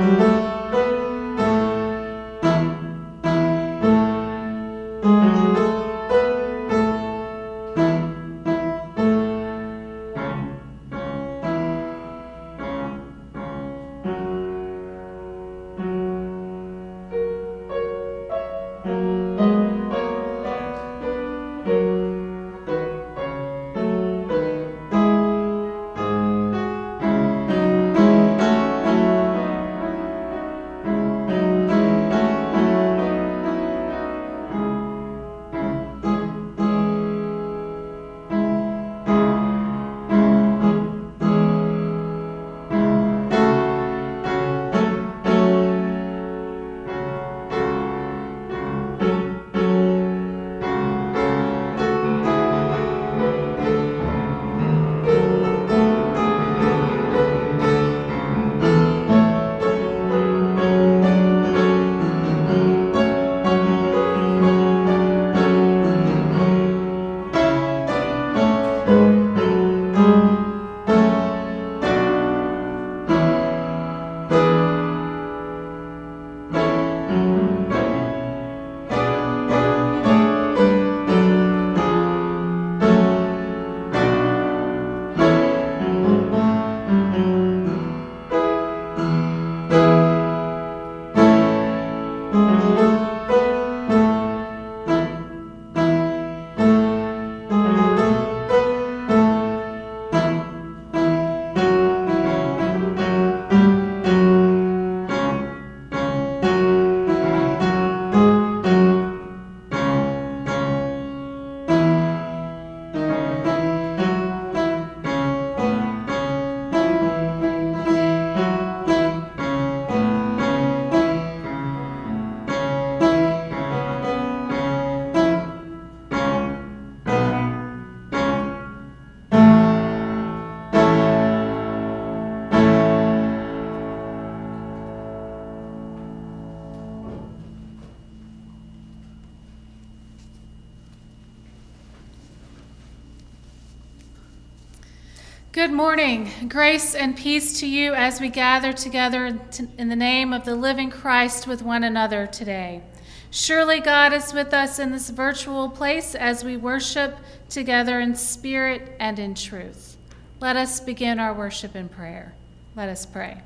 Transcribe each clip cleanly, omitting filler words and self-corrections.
Good morning. Grace and peace to you as we gather together in the name of the living Christ with one another today. Surely God is with us in this virtual place as we worship together in spirit and in truth. Let us begin our worship in prayer. Let us pray.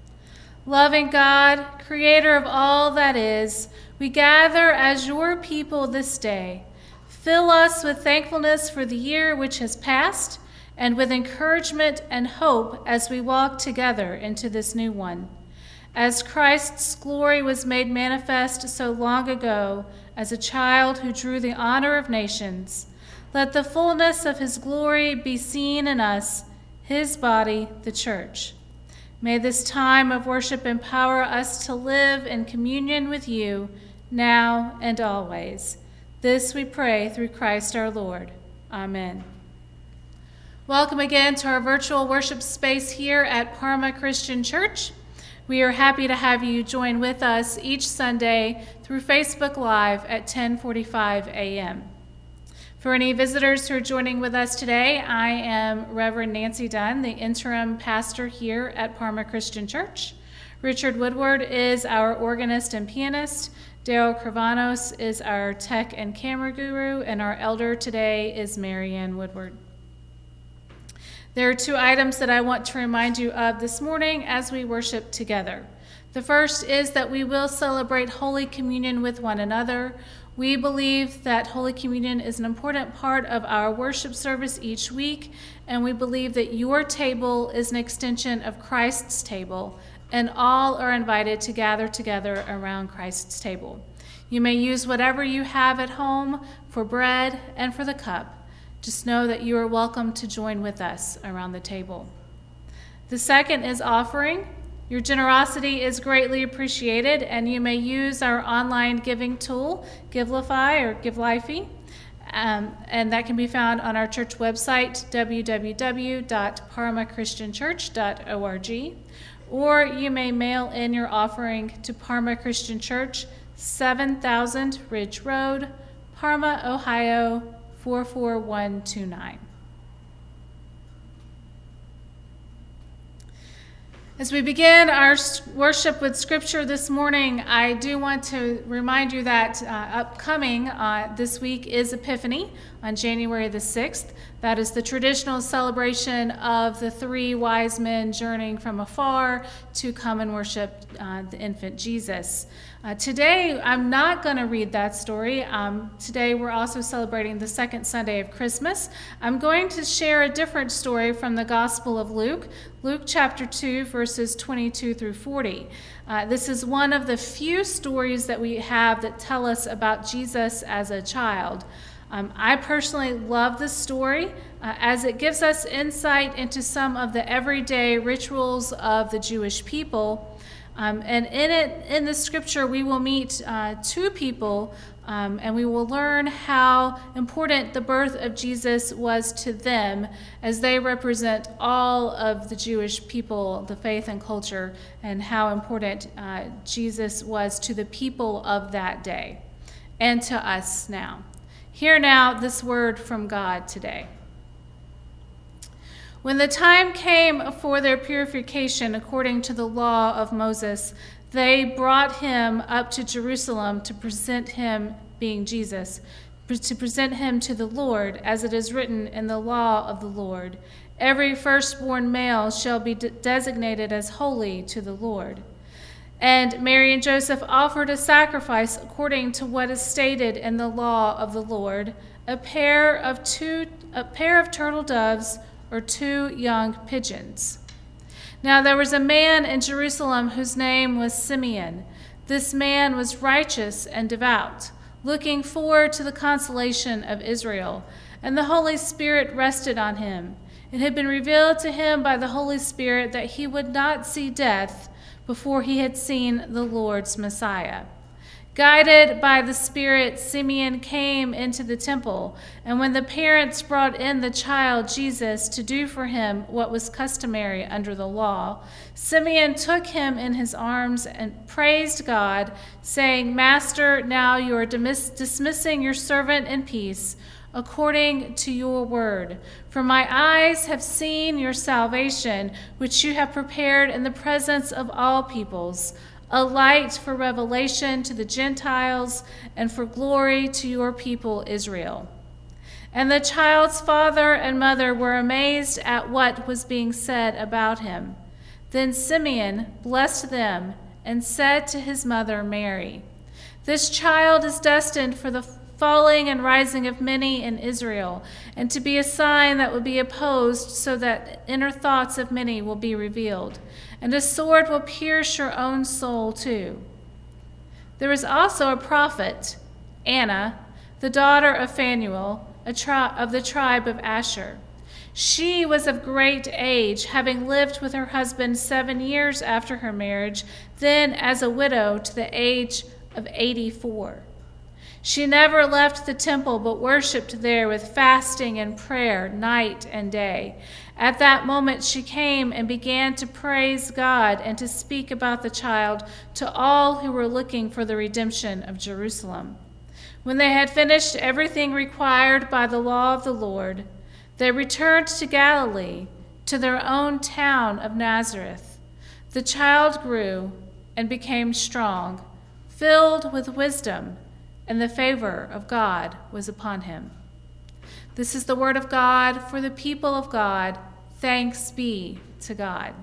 Loving God, creator of all that is, we gather as your people this day. Fill us with thankfulness for the year which has passed, and with encouragement and hope as we walk together into this new one. As Christ's glory was made manifest so long ago as a child who drew the honor of nations, let the fullness of his glory be seen in us, his body, the church. May this time of worship empower us to live in communion with you now and always. This we pray through Christ our Lord. Amen. Welcome again to our virtual worship space here at Parma Christian Church. We are happy to have you join with us each Sunday through Facebook Live at 10:45 a.m. For any visitors who are joining with us today, I am Reverend Nancy Dunn, the interim pastor here at Parma Christian Church. Richard Woodward is our organist and pianist. Daryl Kravanos is our tech and camera guru, and our elder today is Marianne Woodward. There are two items that I want to remind you of this morning as we worship together. The first is that we will celebrate Holy Communion with one another. We believe that Holy Communion is an important part of our worship service each week, and we believe that your table is an extension of Christ's table, and all are invited to gather together around Christ's table. You may use whatever you have at home for bread and for the cup. Just know that you are welcome to join with us around the table. The second is offering. Your generosity is greatly appreciated, and you may use our online giving tool, Givelify or Givelify, and that can be found on our church website, www.parmachristianchurch.org, or you may mail in your offering to Parma Christian Church, 7000 Ridge Road, Parma, Ohio, 44129. As we begin our worship with Scripture this morning, I do want to remind you that upcoming this week is Epiphany on January the 6th. That is the traditional celebration of the three wise men journeying from afar to come and worship the infant Jesus. Today, I'm not going to read that story. Today, we're also celebrating the second Sunday of Christmas. I'm going to share a different story from the Gospel of Luke, Luke chapter 2, verses 22 through 40. This is one of the few stories that we have that tell us about Jesus as a child. I personally love this story as it gives us insight into some of the everyday rituals of the Jewish people. And in the scripture, we will meet two people, and we will learn how important the birth of Jesus was to them, as they represent all of the Jewish people, the faith and culture, and how important Jesus was to the people of that day and to us now. Hear now this word from God today. When the time came for their purification according to the law of Moses, they brought him up to Jerusalem to present him, being Jesus, to present him to the Lord, as it is written in the law of the Lord. Every firstborn male shall be designated as holy to the Lord. And Mary and Joseph offered a sacrifice according to what is stated in the law of the Lord, a pair of turtle doves or two young pigeons. Now there was a man in Jerusalem whose name was Simeon. This man was righteous and devout, looking forward to the consolation of Israel, and the Holy Spirit rested on him. It had been revealed to him by the Holy Spirit that he would not see death before he had seen the Lord's Messiah. Guided by the Spirit, Simeon came into the temple, and when the parents brought in the child Jesus to do for him what was customary under the law, Simeon took him in his arms and praised God, saying, "Master, now you are dismissing your servant in peace, according to your word. For my eyes have seen your salvation, which you have prepared in the presence of all peoples, a light for revelation to the Gentiles and for glory to your people Israel." And the child's father and mother were amazed at what was being said about him. Then Simeon blessed them and said to his mother Mary, "This child is destined for the falling and rising of many in Israel, and to be a sign that will be opposed, so that inner thoughts of many will be revealed. And a sword will pierce your own soul too." There was also a prophet, Anna, the daughter of Phanuel, of the tribe of Asher. She was of great age, having lived with her husband 7 years after her marriage, then as a widow to the age of 84. She never left the temple, but worshipped there with fasting and prayer night and day. At that moment she came and began to praise God and to speak about the child to all who were looking for the redemption of Jerusalem. When they had finished everything required by the law of the Lord, they returned to Galilee, to their own town of Nazareth. The child grew and became strong, filled with wisdom, and the favor of God was upon him. This is the word of God for the people of God. Thanks be to God.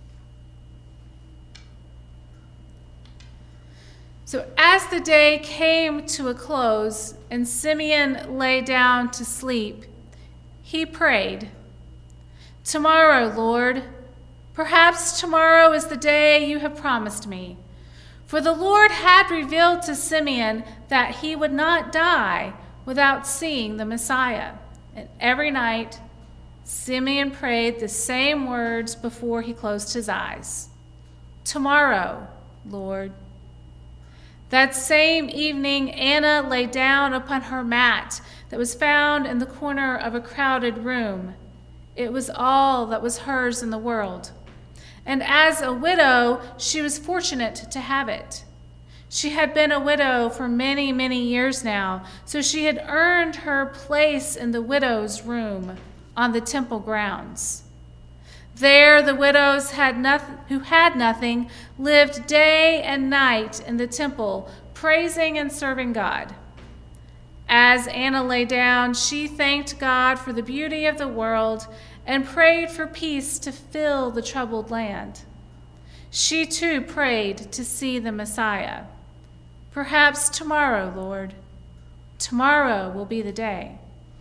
So as the day came to a close and Simeon lay down to sleep, he prayed, "Tomorrow, Lord, perhaps tomorrow is the day you have promised me." For the Lord had revealed to Simeon that he would not die without seeing the Messiah. And every night, Simeon prayed the same words before he closed his eyes. "Tomorrow, Lord." That same evening, Anna lay down upon her mat that was found in the corner of a crowded room. It was all that was hers in the world. And as a widow, she was fortunate to have it. She had been a widow for many, many years now, so she had earned her place in the widow's room on the temple grounds. There the widows who had nothing lived day and night in the temple, praising and serving God. As Anna lay down, she thanked God for the beauty of the world and prayed for peace to fill the troubled land. She too prayed to see the Messiah. Perhaps tomorrow, Lord. Tomorrow will be the day.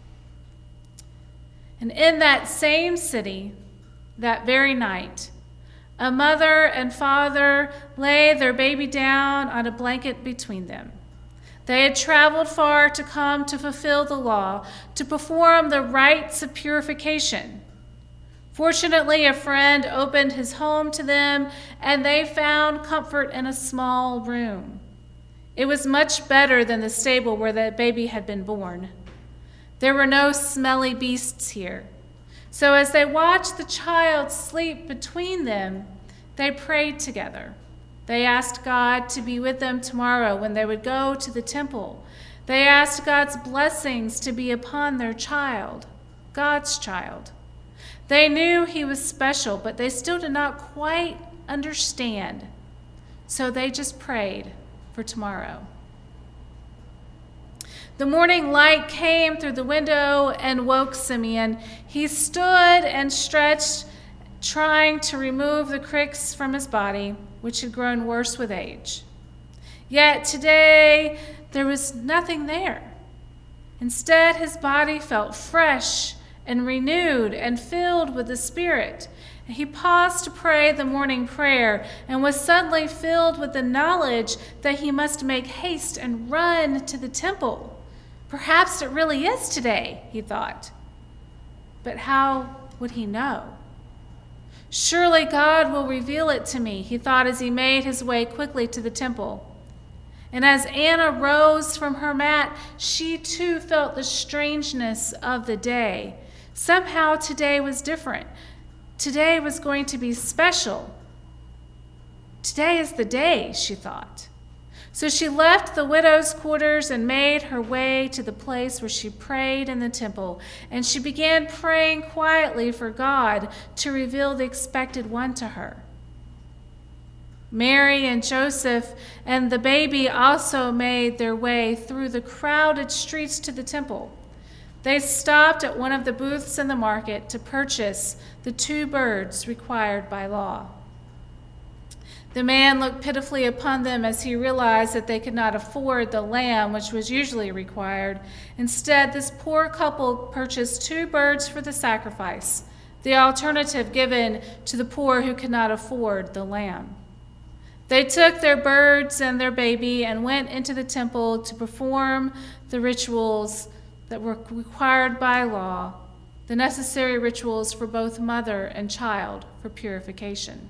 And in that same city, that very night, a mother and father lay their baby down on a blanket between them. They had traveled far to come to fulfill the law, to perform the rites of purification. Fortunately, a friend opened his home to them, and they found comfort in a small room. It was much better than the stable where the baby had been born. There were no smelly beasts here. So as they watched the child sleep between them, they prayed together. They asked God to be with them tomorrow when they would go to the temple. They asked God's blessings to be upon their child, God's child. They knew he was special, but they still did not quite understand. So they just prayed for tomorrow. The morning light came through the window and woke Simeon. He stood and stretched, trying to remove the cricks from his body, which had grown worse with age. Yet today there was nothing there. Instead, his body felt fresh and renewed and filled with the Spirit. He paused to pray the morning prayer and was suddenly filled with the knowledge that he must make haste and run to the temple. Perhaps it really is today, he thought. But how would he know? Surely God will reveal it to me, he thought as he made his way quickly to the temple. And as Anna rose from her mat, she too felt the strangeness of the day. Somehow today was different. Today was going to be special. Today is the day, she thought. So she left the widow's quarters and made her way to the place where she prayed in the temple. And she began praying quietly for God to reveal the expected one to her. Mary and Joseph and the baby also made their way through the crowded streets to the temple. They stopped at one of the booths in the market to purchase the 2 birds required by law. The man looked pitifully upon them as he realized that they could not afford the lamb which was usually required. Instead, this poor couple purchased 2 birds for the sacrifice, the alternative given to the poor who could not afford the lamb. They took their birds and their baby and went into the temple to perform the rituals that were required by law, the necessary rituals for both mother and child for purification.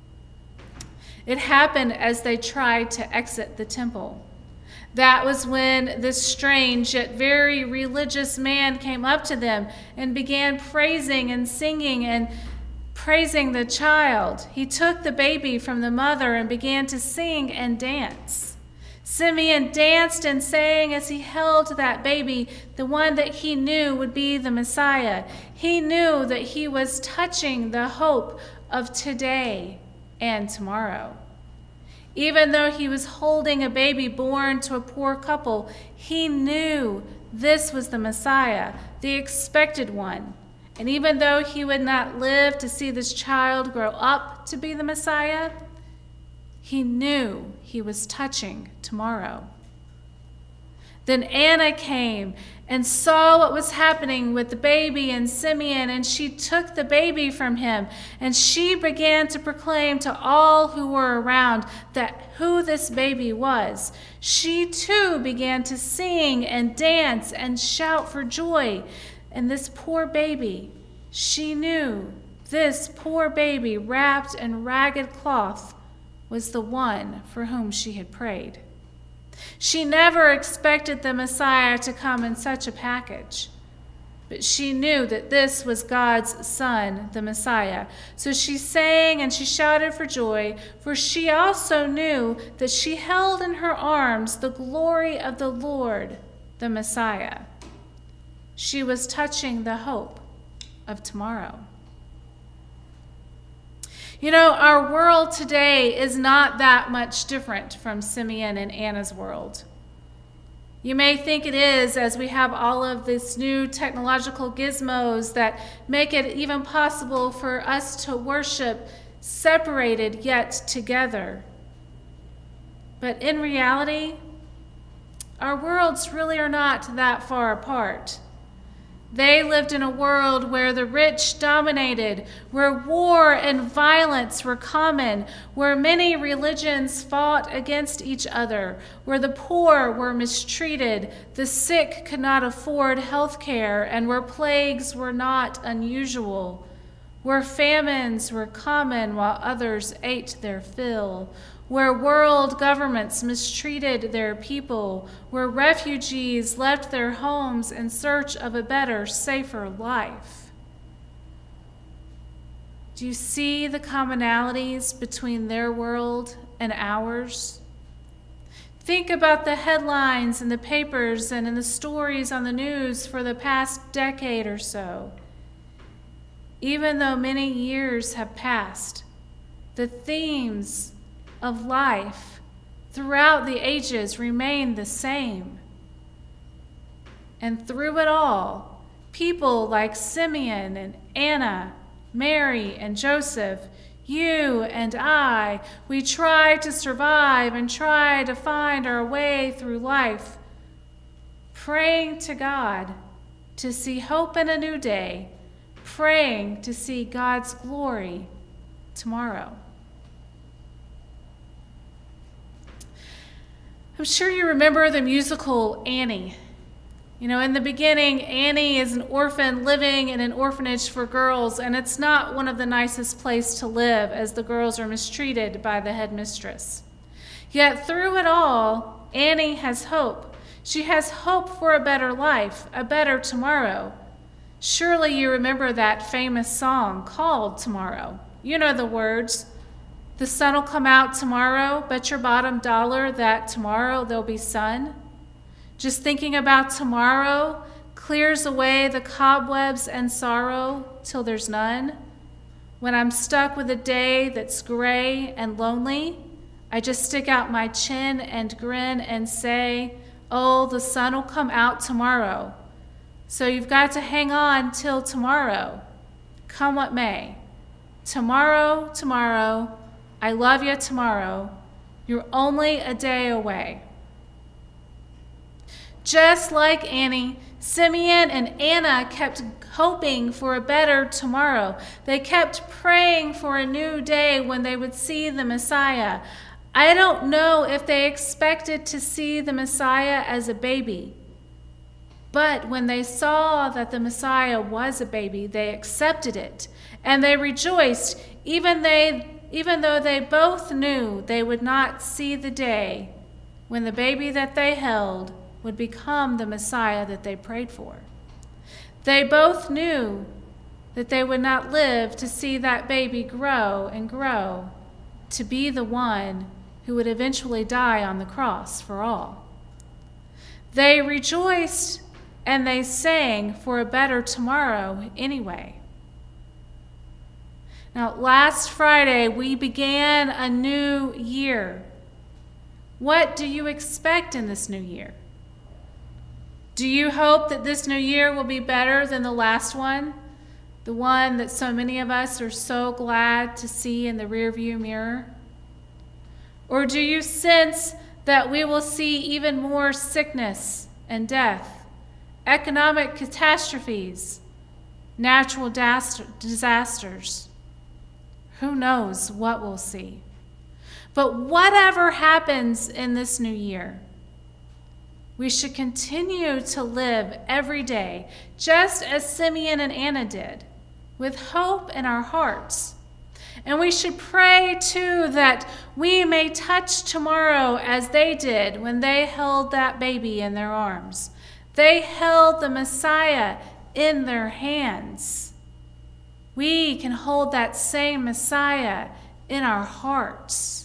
It happened as they tried to exit the temple. That was when this strange yet very religious man came up to them and began praising and singing and praising the child. He took the baby from the mother and began to sing and dance. Simeon danced and sang as he held that baby, the one that he knew would be the Messiah. He knew that he was touching the hope of today and tomorrow. Even though he was holding a baby born to a poor couple, he knew this was the Messiah, the expected one. And even though he would not live to see this child grow up to be the Messiah, he knew he was touching tomorrow. Then Anna came and saw what was happening with the baby and Simeon, and she took the baby from him, and she began to proclaim to all who were around that who this baby was. She too began to sing and dance and shout for joy. And this poor baby, she knew this poor baby wrapped in ragged cloth was the one for whom she had prayed. She never expected the Messiah to come in such a package, but she knew that this was God's Son, the Messiah. So she sang and she shouted for joy, for she also knew that she held in her arms the glory of the Lord, the Messiah. She was touching the hope of tomorrow. You know, our world today is not that much different from Simeon and Anna's world. You may think it is, as we have all of these new technological gizmos that make it even possible for us to worship separated yet together. But in reality, our worlds really are not that far apart. They lived in a world where the rich dominated, where war and violence were common, where many religions fought against each other, where the poor were mistreated, the sick could not afford health care, and where plagues were not unusual, where famines were common while others ate their fill, where world governments mistreated their people, where refugees left their homes in search of a better, safer life. Do you see the commonalities between their world and ours? Think about the headlines in the papers and in the stories on the news for the past decade or so. Even though many years have passed, the themes of life throughout the ages remain the same. And through it all, people like Simeon and Anna, Mary and Joseph, you and I, we try to survive and try to find our way through life, praying to God to see hope in a new day, praying to see God's glory tomorrow. I'm sure you remember the musical Annie. You know, in the beginning, Annie is an orphan living in an orphanage for girls, and it's not one of the nicest places to live, as the girls are mistreated by the headmistress. Yet through it all, Annie has hope. She has hope for a better life, a better tomorrow. Surely you remember that famous song called Tomorrow. You know the words. The sun will come out tomorrow, bet your bottom dollar that tomorrow there'll be sun. Just thinking about tomorrow clears away the cobwebs and sorrow till there's none. When I'm stuck with a day that's gray and lonely, I just stick out my chin and grin and say, oh, the sun will come out tomorrow. So you've got to hang on till tomorrow, come what may. Tomorrow, tomorrow, I love you tomorrow. You're only a day away. Just like Annie, Simeon and Anna kept hoping for a better tomorrow. They kept praying for a new day when they would see the Messiah. I don't know if they expected to see the Messiah as a baby, but when they saw that the Messiah was a baby, they accepted it, and they rejoiced, even though they both knew they would not see the day when the baby that they held would become the Messiah that they prayed for. They both knew that they would not live to see that baby grow and grow to be the one who would eventually die on the cross for all. They rejoiced and they sang for a better tomorrow anyway. Now, last Friday, we began a new year. What do you expect in this new year? Do you hope that this new year will be better than the last one? The one that so many of us are so glad to see in the rearview mirror? Or do you sense that we will see even more sickness and death, economic catastrophes, natural disasters? Who knows what we'll see? But whatever happens in this new year, we should continue to live every day, just as Simeon and Anna did, with hope in our hearts. And we should pray, too, that we may touch tomorrow as they did when they held that baby in their arms. They held the Messiah in their hands. We can hold that same Messiah in our hearts.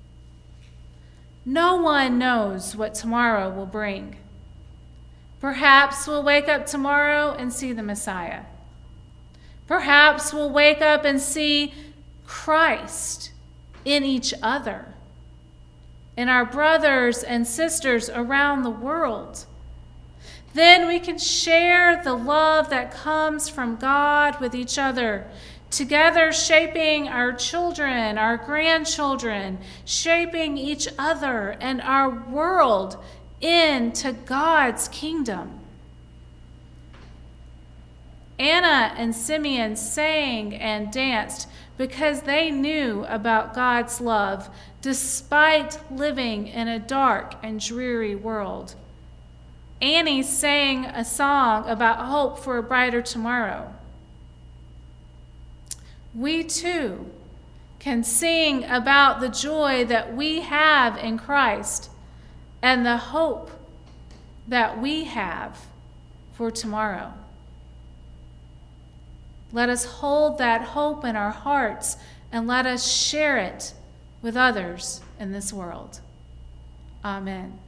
No one knows what tomorrow will bring. Perhaps we'll wake up tomorrow and see the Messiah. Perhaps we'll wake up and see Christ in each other, in our brothers and sisters around the world. Then we can share the love that comes from God with each other, together shaping our children, our grandchildren, shaping each other and our world into God's kingdom. Anna and Simeon sang and danced because they knew about God's love, despite living in a dark and dreary world. Annie sang a song about hope for a brighter tomorrow. We too can sing about the joy that we have in Christ and the hope that we have for tomorrow. Let us hold that hope in our hearts and let us share it with others in this world. Amen.